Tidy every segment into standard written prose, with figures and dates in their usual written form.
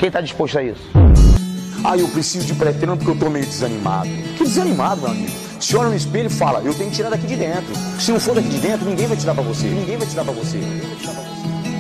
Quem tá disposto a isso? Ah, eu preciso de pré-treino porque eu tô meio desanimado. Que desanimado, meu amigo? Se olha no espelho e fala, eu tenho que tirar daqui de dentro. Se não for daqui de dentro, ninguém vai tirar pra você. Ninguém vai tirar pra você. Ninguém vai tirar pra você.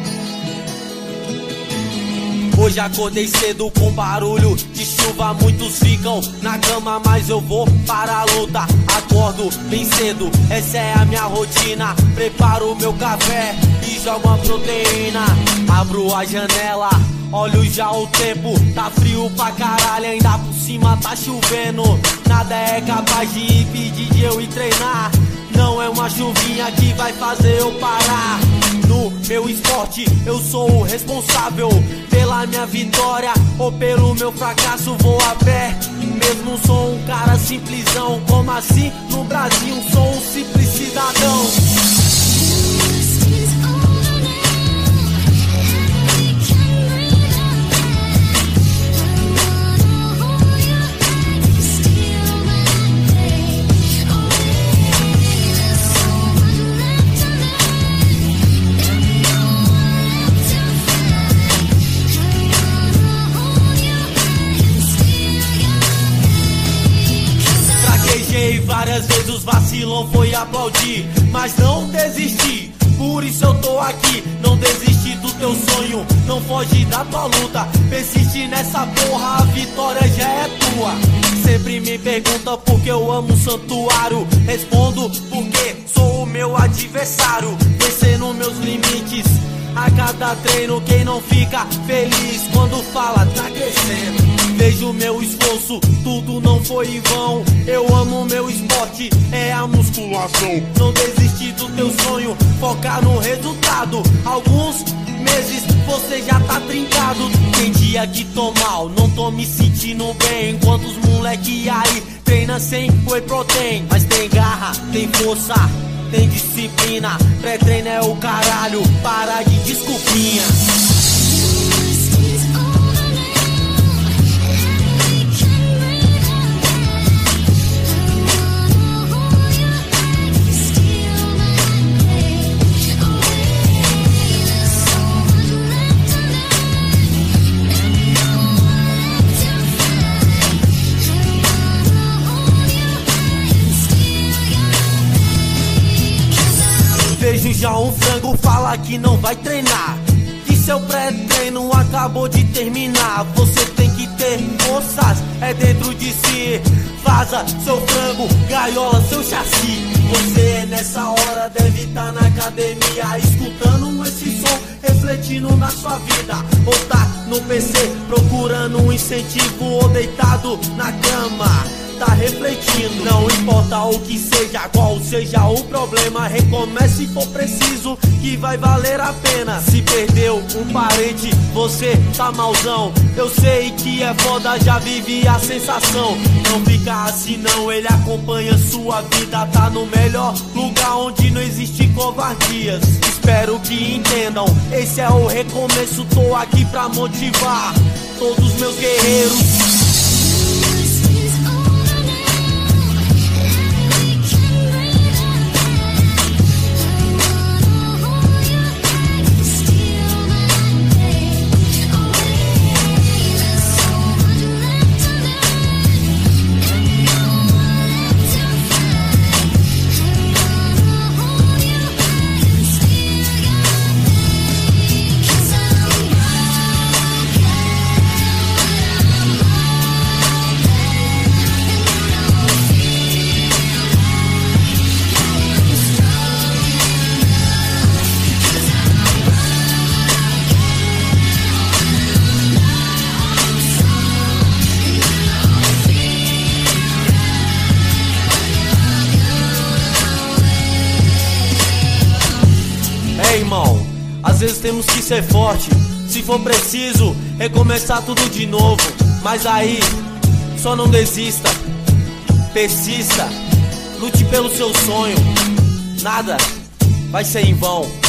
Hoje acordei cedo com barulho de chuva, muitos ficam na cama, mas eu vou para a luta. Acordo bem cedo, essa é a minha rotina. Preparo o meu café e jogo a proteína. Abro a janela, olho já o tempo, tá frio pra caralho, ainda por cima tá chovendo. Nada é capaz de impedir de eu ir treinar. Não é uma chuvinha que vai fazer eu parar. No meu esporte eu sou o responsável pela minha vitória ou pelo meu fracasso, vou a pé. Mesmo sou um cara simplesão, como assim no Brasil sou um simples cidadão. Várias vezes os vacilão foi aplaudir, mas não desisti, por isso eu tô aqui. Não desiste do teu sonho, não foge da tua luta, persiste nessa porra, a vitória já é tua. Sempre me pergunta por que eu amo o santuário, respondo porque sou o meu adversário, vencendo meus limites a cada treino. Quem não fica feliz quando fala tá crescendo? Vejo meu esforço, tudo não foi em vão. Eu amo meu esporte, é a musculação. Não desistir do teu sonho, focar no resultado. Alguns meses você já tá trincado. Tem dia que tô mal, não tô me sentindo bem. Enquanto os moleque aí treina sem whey protein. Mas tem garra, tem força, tem disciplina. Pré-treino é o caralho, para de desculpinha. Vejo já um frango, fala que não vai treinar, que seu pré-treino acabou de terminar. Você tem que ter forças, é dentro de si. Vaza seu frango, gaiola seu chassi. Você nessa hora deve estar na academia, escutando esse som, refletindo na sua vida. Ou tá no PC, procurando um incentivo, ou deitado na cama, tá refletindo. Não importa o que seja, qual seja o problema, recomece se for preciso, que vai valer a pena. Se perdeu um parente, você tá malzão. Eu sei que é foda, já vivi a sensação. Não fica assim não, ele acompanha sua vida. Tá no melhor lugar onde não existe covardias. Espero que entendam, esse é o recomeço. Tô aqui pra motivar todos meus guerreiros. Irmão, às vezes temos que ser forte. Se for preciso, recomeçar tudo de novo. Mas aí, só não desista, persista, lute pelo seu sonho. Nada vai ser em vão.